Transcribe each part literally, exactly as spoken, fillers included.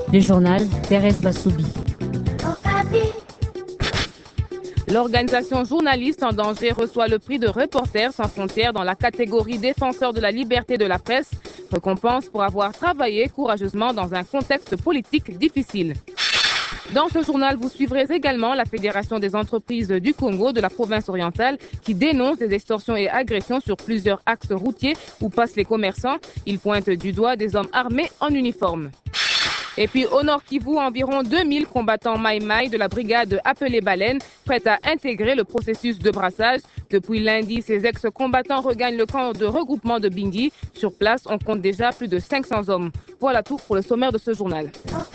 Le journal Thérèse Bassoubi. L'organisation Journalistes en danger reçoit le prix de Reporters sans frontières dans la catégorie défenseur de la liberté de la presse, récompense pour avoir travaillé courageusement dans un contexte politique difficile. Dans ce journal, vous suivrez également la Fédération des entreprises du Congo de la province orientale qui dénonce des extorsions et agressions sur plusieurs axes routiers où passent les commerçants. Ils pointent du doigt des hommes armés en uniforme. Et puis au Nord Kivu, environ deux mille combattants Maï-Maï de la brigade appelée Baleine prêts à intégrer le processus de brassage. Depuis lundi, ces ex-combattants regagnent le camp de regroupement de Bingui. Sur place, on compte déjà plus de cinq cents hommes. Voilà tout pour le sommaire de ce journal.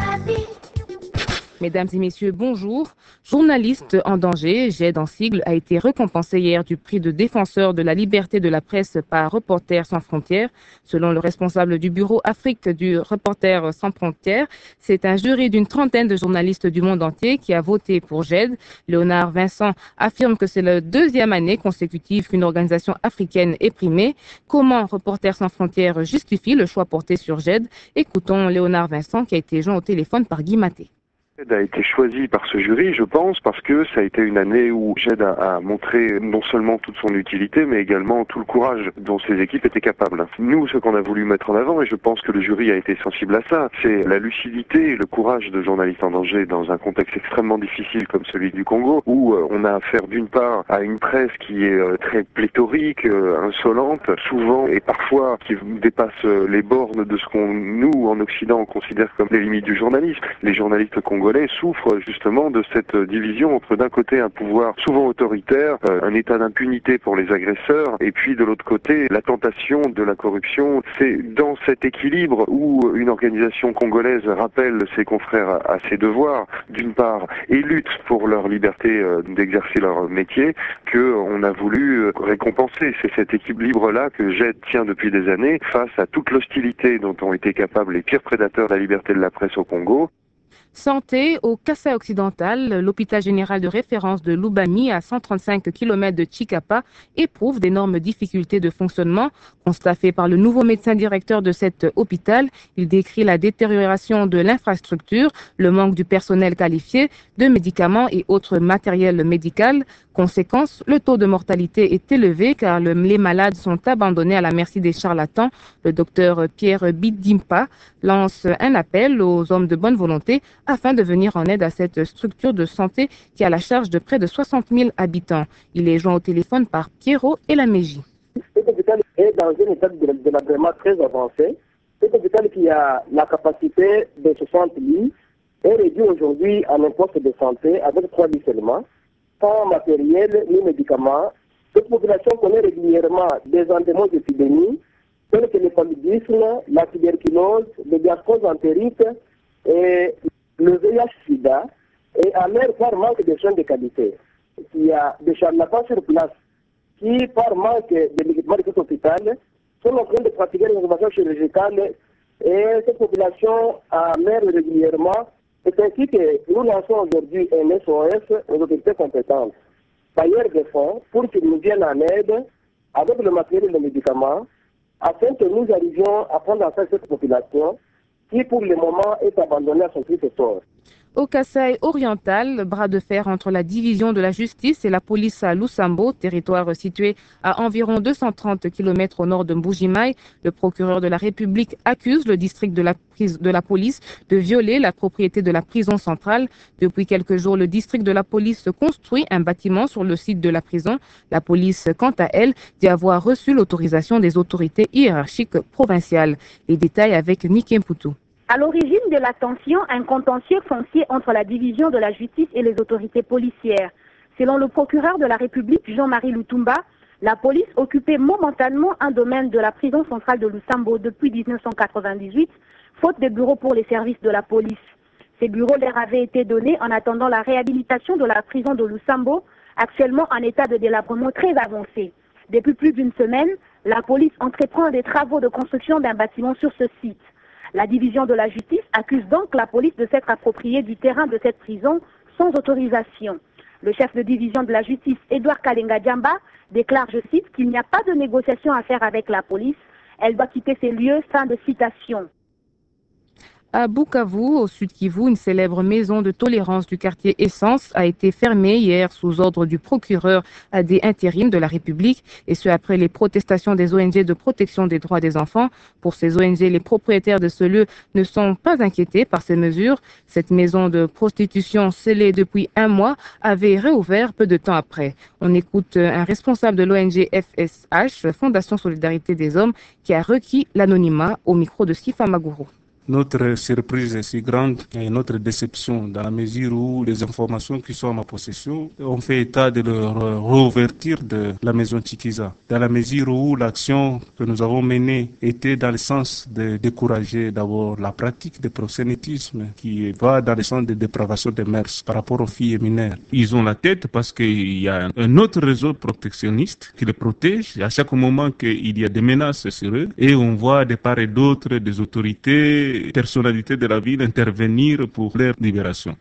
Mesdames et messieurs, bonjour. Journaliste en danger, J E D en sigle, a été récompensé hier du prix de défenseur de la liberté de la presse par Reporters sans frontières. Selon le responsable du bureau Afrique du Reporters sans frontières, c'est un jury d'une trentaine de journalistes du monde entier qui a voté pour J E D. Léonard Vincent affirme que c'est la deuxième année consécutive qu'une organisation africaine est primée. Comment Reporters sans frontières justifie le choix porté sur J E D? Écoutons Léonard Vincent qui a été joint au téléphone par Guy Maté. J E D a été choisi par ce jury, je pense, parce que ça a été une année où J E D a, a montré non seulement toute son utilité, mais également tout le courage dont ses équipes étaient capables. Nous, ce qu'on a voulu mettre en avant, et je pense que le jury a été sensible à ça, c'est la lucidité et le courage de journalistes en danger dans un contexte extrêmement difficile comme celui du Congo, où euh, on a affaire d'une part à une presse qui est euh, très pléthorique, euh, insolente, souvent et parfois qui dépasse euh, les bornes de ce qu'on, nous, en Occident, on considère comme les limites du journalisme. Les journalistes congolais souffrent justement de cette division entre d'un côté un pouvoir souvent autoritaire, euh, un état d'impunité pour les agresseurs, et puis de l'autre côté la tentation de la corruption. C'est dans cet équilibre où une organisation congolaise rappelle ses confrères à, à ses devoirs, d'une part, et lutte pour leur liberté euh, d'exercer leur métier, que on a voulu euh, récompenser. C'est cet équilibre-là que J E D tient depuis des années face à toute l'hostilité dont ont été capables les pires prédateurs de la liberté de la presse au Congo. Santé au Kasaï occidental, l'hôpital général de référence de Lubami, à cent trente-cinq kilomètres de Chikapa, éprouve d'énormes difficultés de fonctionnement. Constaté par le nouveau médecin directeur de cet hôpital, il décrit la détérioration de l'infrastructure, le manque du personnel qualifié, de médicaments et autres matériels médical. Conséquence, le taux de mortalité est élevé car le, les malades sont abandonnés à la merci des charlatans. Le docteur Pierre Bidimpa lance un appel aux hommes de bonne volonté afin de venir en aide à cette structure de santé qui a la charge de près de soixante mille habitants. Il est joint au téléphone par Pierrot et la Mégie. Cet hôpital est dans une étape de délabrement très avancée. Cet hôpital qui a la capacité de soixante lits est réduit aujourd'hui à un poste de santé avec trois lits seulement, sans matériel ni médicaments. Cette population connaît régulièrement des endémies d'épidémies telles que le paludisme, la tuberculose, le gastroentérite et le V I H-Sida, et à l'air par manque de soins de qualité. Il y a des charlatans sur place qui, par manque de médicaments de cet hôpital, sont en train de pratiquer les interventions chirurgicales et cette population a meurt régulièrement. C'est ainsi que nous lançons aujourd'hui un S O S aux autorités compétentes, bailleurs de fonds, pour qu'ils nous viennent en aide avec le matériel et les médicaments, afin que nous arrivions à prendre en charge cette population qui, pour le moment, est abandonnée à son triste sort. Au Kasaï oriental, bras de fer entre la division de la justice et la police à Lusambo, territoire situé à environ deux cent trente kilomètres au nord de Mbujimaï. Le procureur de la République accuse le district de la, de la police de violer la propriété de la prison centrale. Depuis quelques jours, le district de la police construit un bâtiment sur le site de la prison. La police, quant à elle, dit avoir reçu l'autorisation des autorités hiérarchiques provinciales. Les détails avec Niké Mpoutou. À l'origine de la tension, un contentieux foncier entre la division de la justice et les autorités policières. Selon le procureur de la République, Jean-Marie Lutumba, la police occupait momentanément un domaine de la prison centrale de Lusambo depuis mille neuf cent quatre-vingt-dix-huit, faute de bureaux pour les services de la police. Ces bureaux leur avaient été donnés en attendant la réhabilitation de la prison de Lusambo, actuellement en état de délabrement très avancé. Depuis plus d'une semaine, la police entreprend des travaux de construction d'un bâtiment sur ce site. La division de la justice accuse donc la police de s'être appropriée du terrain de cette prison sans autorisation. Le chef de division de la justice, Edouard Kalenga Djamba, déclare, je cite, qu'il n'y a pas de négociation à faire avec la police. Elle doit quitter ces lieux. Fin de citation. À Bukavu, au sud Kivu, une célèbre maison de tolérance du quartier Essence a été fermée hier sous ordre du procureur des intérims de la République, et ce après les protestations des O N G de protection des droits des enfants. Pour ces O N G, les propriétaires de ce lieu ne sont pas inquiétés par ces mesures. Cette maison de prostitution scellée depuis un mois avait réouvert peu de temps après. On écoute un responsable de l'O N G F S H, Fondation Solidarité des Hommes, qui a requis l'anonymat au micro de Sifa Magourou. Notre surprise est si grande et notre déception dans la mesure où les informations qui sont à ma possession ont fait état de leur réouverture de la maison Chikiza. Dans la mesure où l'action que nous avons menée était dans le sens de décourager d'abord la pratique de proxénétisme qui va dans le sens de dépravation des mœurs par rapport aux filles et mineurs. Ils ont la tête parce qu'il y a un autre réseau protectionniste qui les protège à chaque moment qu'il y a des menaces sur eux, et on voit de part et d'autre des autorités, personnalités de la ville intervenir pour leur libération.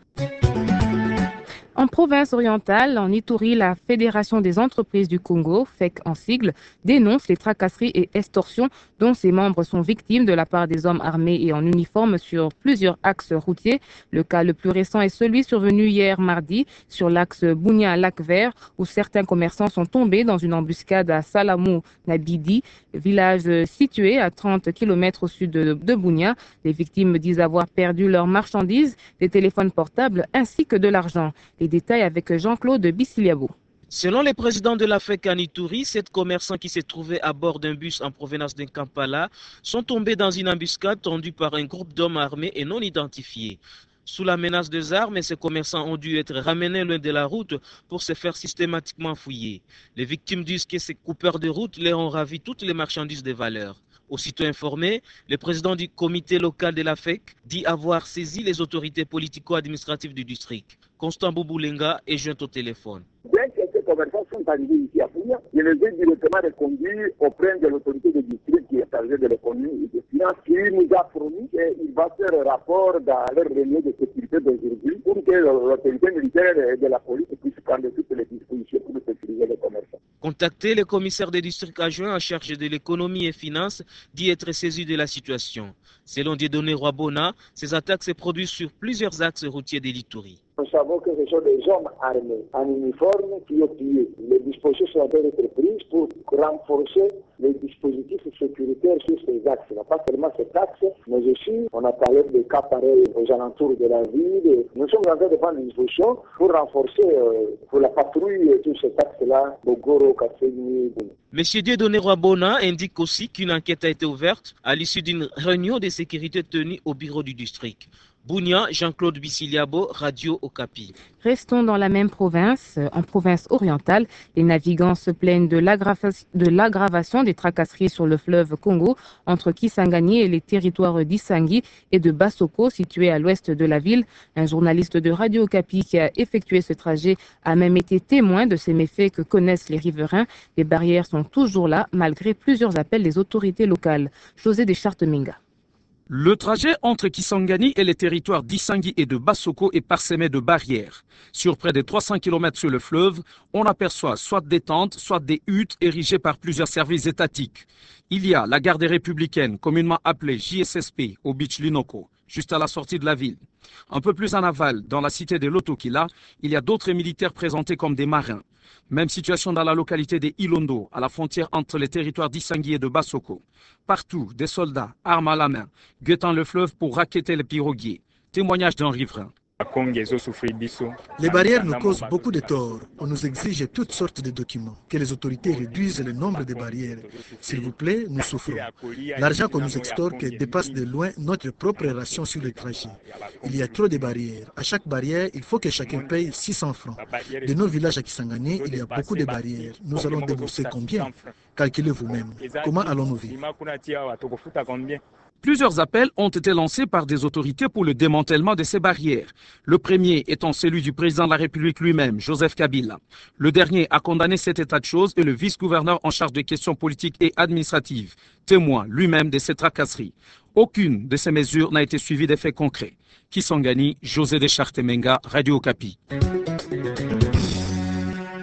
En province orientale, en Ituri, la Fédération des entreprises du Congo, F E C en sigle, dénonce les tracasseries et extorsions dont ses membres sont victimes de la part des hommes armés et en uniforme sur plusieurs axes routiers. Le cas le plus récent est celui survenu hier mardi sur l'axe Bunia-Lac-Vert, où certains commerçants sont tombés dans une embuscade à Salamou-Nabidi, village situé à trente kilomètres au sud de, de Bunia. Les victimes disent avoir perdu leurs marchandises, des téléphones portables ainsi que de l'argent. Les détails avec Jean-Claude Bissiliabo. Selon les présidents de la F E C en Ituri, sept commerçants qui se trouvaient à bord d'un bus en provenance d'un Kampala sont tombés dans une embuscade tendue par un groupe d'hommes armés et non identifiés. Sous la menace des armes, ces commerçants ont dû être ramenés loin de la route pour se faire systématiquement fouiller. Les victimes disent que ces coupeurs de route leur ont ravi toutes les marchandises de valeur. Aussitôt informé, le président du comité local de la F E C dit avoir saisi les autorités politico-administratives du district. Constant Bouboulenga est joint au téléphone. Bien que ces commerçants sont arrivés ici à Bunia, je les ai directement reconduits auprès de l'autorité du district qui est chargée de l'économie et des finances, qui nous a promis qu'il va faire un rapport dans leur réunion de sécurité d'aujourd'hui pour que l'autorité militaire de la police puisse prendre toutes les dispositions pour sécuriser les commerçants. Contacté, le commissaire des districts adjoints en charge de l'économie et finances dit être saisi de la situation. Selon Dieudonné Roibona, ces attaques se produisent sur plusieurs axes routiers de l'Ituri. Nous savons que ce sont des hommes armés, en uniforme, qui ont tué. Les dispositions sont être prises pour renforcer les dispositifs sécuritaires sur ces axes-là. Pas seulement cet axe, mais aussi, on a parlé des cas pareils aux alentours de la ville. Nous sommes en train de prendre des dispositions pour renforcer, euh, pour la patrouille, tout cet axe-là, Bogoro, Kasséni. Monsieur Dieudonné Roibona indique aussi qu'une enquête a été ouverte à l'issue d'une réunion de sécurité tenue au bureau du district. Bunia, Jean-Claude Bissiliabo, Radio Okapi. Restons dans la même province. En province orientale, les navigants se plaignent de l'aggravation des tracasseries sur le fleuve Congo entre Kisangani et les territoires d'Isangi et de Bassoko, situés à l'ouest de la ville. Un journaliste de Radio Okapi qui a effectué ce trajet a même été témoin de ces méfaits que connaissent les riverains. Les barrières sont toujours là, malgré plusieurs appels des autorités locales. José Deschartes-Minga. Le trajet entre Kisangani et les territoires d'Isangi et de Bassoko est parsemé de barrières. Sur près de trois cents kilomètres sur le fleuve, on aperçoit soit des tentes, soit des huttes érigées par plusieurs services étatiques. Il y a la garde républicaine, communément appelée J S S P, au beach Linoko, juste à la sortie de la ville. Un peu plus en aval, dans la cité de Lotokila, il y a d'autres militaires présentés comme des marins. Même situation dans la localité de Ilondo, à la frontière entre les territoires d'Isangi et de Bassoko. Partout, des soldats, armes à la main, guettant le fleuve pour racketter les piroguiers. Témoignage d'un riverain. Les barrières nous causent beaucoup de torts. On nous exige toutes sortes de documents. Que les autorités réduisent le nombre de barrières. S'il vous plaît, nous souffrons. L'argent qu'on nous extorque dépasse de loin notre propre ration sur le trajet. Il y a trop de barrières. À chaque barrière, il faut que chacun paye six cents francs. De nos villages à Kisangani, il y a beaucoup de barrières. Nous allons débourser combien? Calculez vous-même. Comment allons-nous vivre? Plusieurs appels ont été lancés par des autorités pour le démantèlement de ces barrières. Le premier étant celui du président de la République lui-même, Joseph Kabila. Le dernier a condamné cet état de choses et le vice-gouverneur en charge des questions politiques et administratives, témoin lui-même de ces tracasseries. Aucune de ces mesures n'a été suivie d'effets concrets. Kisangani, José Deschartes-Minga, Radio Okapi.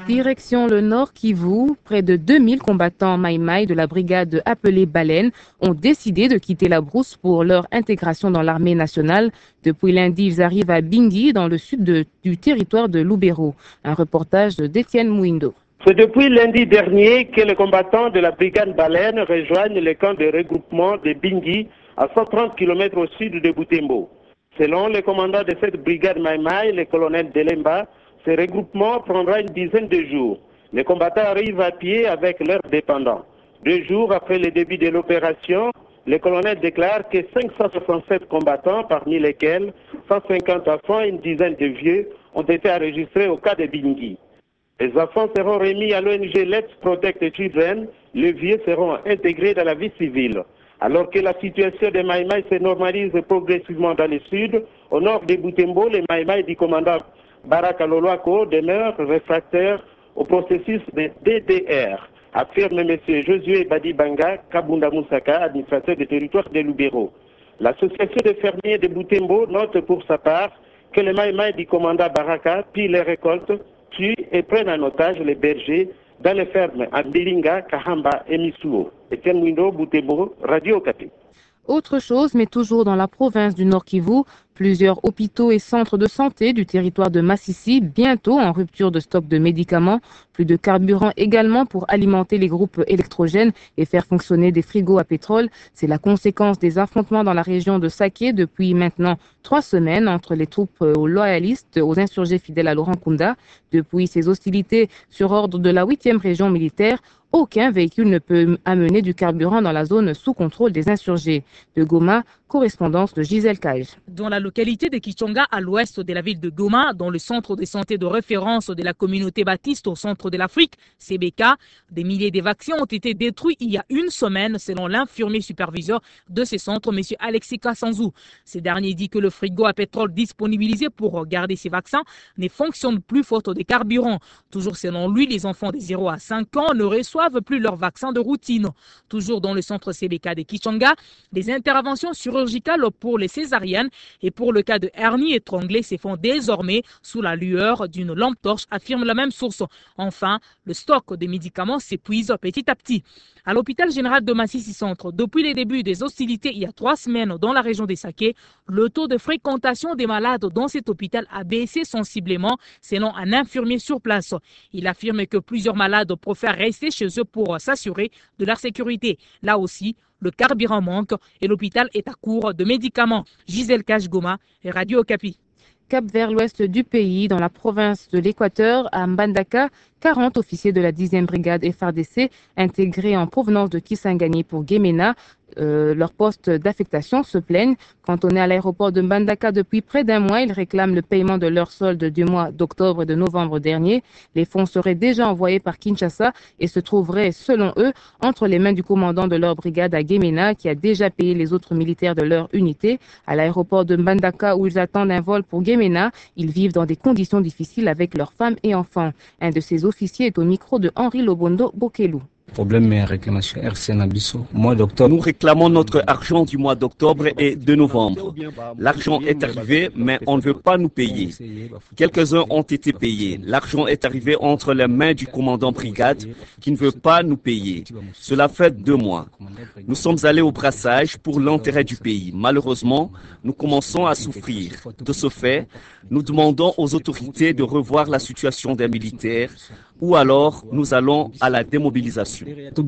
Direction le Nord Kivu, près de deux mille combattants Maï-Maï de la brigade appelée Baleine ont décidé de quitter la brousse pour leur intégration dans l'armée nationale. Depuis lundi, ils arrivent à Bingui, dans le sud de, du territoire de Lubero. Un reportage d'Étienne Mouindo. C'est depuis lundi dernier que les combattants de la brigade Baleine rejoignent le camp de regroupement de Bingui, à cent trente kilomètres au sud de Butembo. Selon le commandant de cette brigade Maï-Maï, le colonel Delemba, ce regroupement prendra une dizaine de jours. Les combattants arrivent à pied avec leurs dépendants. Deux jours après le début de l'opération, le colonel déclare que cinq cent soixante-sept combattants, parmi lesquels cent cinquante enfants et une dizaine de vieux, ont été enregistrés au cas de Bingui. Les enfants seront remis à l'O N G Let's Protect the Children, les vieux seront intégrés dans la vie civile. Alors que la situation des Maï-Maï se normalise progressivement dans le sud, au nord de Butembo, les Maï-Maï du commandant Baraka Loloako demeure réfractaire au processus de D D R, affirme M. Josué Badibanga Kabunda Moussaka, administrateur du territoire de Lubero. L'association des fermiers de Butembo note pour sa part que les Maï-Maï du commandant Baraka pillent les récoltes, tuent et prennent en otage les bergers dans les fermes à Bilinga, Kahamba et Misuo. Etienne Mouindo, Butembo, Radio Okapi. Autre chose, mais toujours dans la province du Nord Kivu, plusieurs hôpitaux et centres de santé du territoire de Massissi, bientôt en rupture de stock de médicaments, plus de carburant également pour alimenter les groupes électrogènes et faire fonctionner des frigos à pétrole. C'est la conséquence des affrontements dans la région de Saké depuis maintenant trois semaines entre les troupes aux loyalistes, aux insurgés fidèles à Laurent Kunda. Depuis ces hostilités sur ordre de la huitième région militaire, aucun véhicule ne peut amener du carburant dans la zone sous contrôle des insurgés. De Goma, correspondance de Gisèle Cage. Dans la localité de Kichonga, à l'ouest de la ville de Goma, dans le centre de santé de référence de la communauté baptiste au centre de l'Afrique, C B K, des milliers de vaccins ont été détruits il y a une semaine, selon l'infirmier superviseur de ce centre, M. Alexis Kassanzou. Ce dernier dit que le frigo à pétrole disponibilisé pour garder ces vaccins ne fonctionne plus faute de carburant. Toujours selon lui, les enfants de zéro à cinq ans ne reçoivent plus leur vaccin de routine. Toujours dans le centre C B K de Kichonga, des interventions chirurgicales pour les césariennes et pour le cas de hernie étranglée se font désormais sous la lueur d'une lampe torche, affirme la même source. Enfin, le stock de médicaments s'épuise petit à petit. À l'hôpital général de Massissi Centre, depuis les débuts des hostilités il y a trois semaines dans la région des Saké, le taux de fréquentation des malades dans cet hôpital a baissé sensiblement, selon un infirmier sur place. Il affirme que plusieurs malades préfèrent rester chez eux pour s'assurer de leur sécurité. Là aussi, le carburant manque et l'hôpital est à court de médicaments. Gisèle Cache-Goma et Radio Okapi. Cap vers l'ouest du pays, dans la province de l'Équateur, à Mbandaka, quarante officiers de la dixième brigade F R D C intégrés en provenance de Kisangani pour Guémena. Euh, leur poste d'affectation se plaignent. Cantonnés à l'aéroport de Mbandaka depuis près d'un mois, ils réclament le paiement de leur solde du mois d'octobre et de novembre dernier. Les fonds seraient déjà envoyés par Kinshasa et se trouveraient, selon eux, entre les mains du commandant de leur brigade à Guémena, qui a déjà payé les autres militaires de leur unité. À l'aéroport de Mbandaka, où ils attendent un vol pour Guémena, ils vivent dans des conditions difficiles avec leurs femmes et enfants. Un de ces officiers est au micro de Henri Lobondo Bokelou. Problème et réclamation R C Nabiso. Mois d'octobre. Nous réclamons notre argent du mois d'octobre et de novembre. L'argent est arrivé, mais on ne veut pas nous payer. Quelques-uns ont été payés. L'argent est arrivé entre les mains du commandant brigade qui ne veut pas nous payer. Cela fait deux mois. Nous sommes allés au brassage pour l'intérêt du pays. Malheureusement, nous commençons à souffrir. De ce fait, nous demandons aux autorités de revoir la situation des militaires ou alors nous allons à la démobilisation.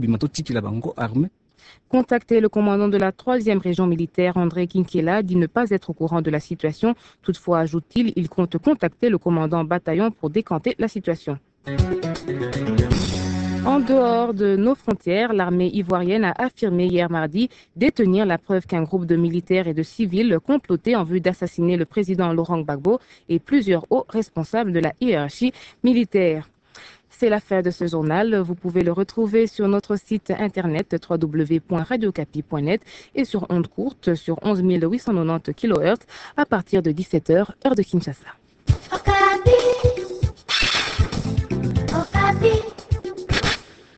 Contacter le commandant de la troisième région militaire, André Kinkela, dit ne pas être au courant de la situation. Toutefois, ajoute-t-il, il compte contacter le commandant bataillon pour décanter la situation. En dehors de nos frontières, l'armée ivoirienne a affirmé hier mardi détenir la preuve qu'un groupe de militaires et de civils complotait en vue d'assassiner le président Laurent Gbagbo et plusieurs hauts responsables de la hiérarchie militaire. C'est la fin de ce journal. Vous pouvez le retrouver sur notre site internet w w w point radio okapi point net et sur ondes courtes sur onze mille huit cent quatre-vingt-dix kilohertz à partir de dix-sept heures, heure de Kinshasa.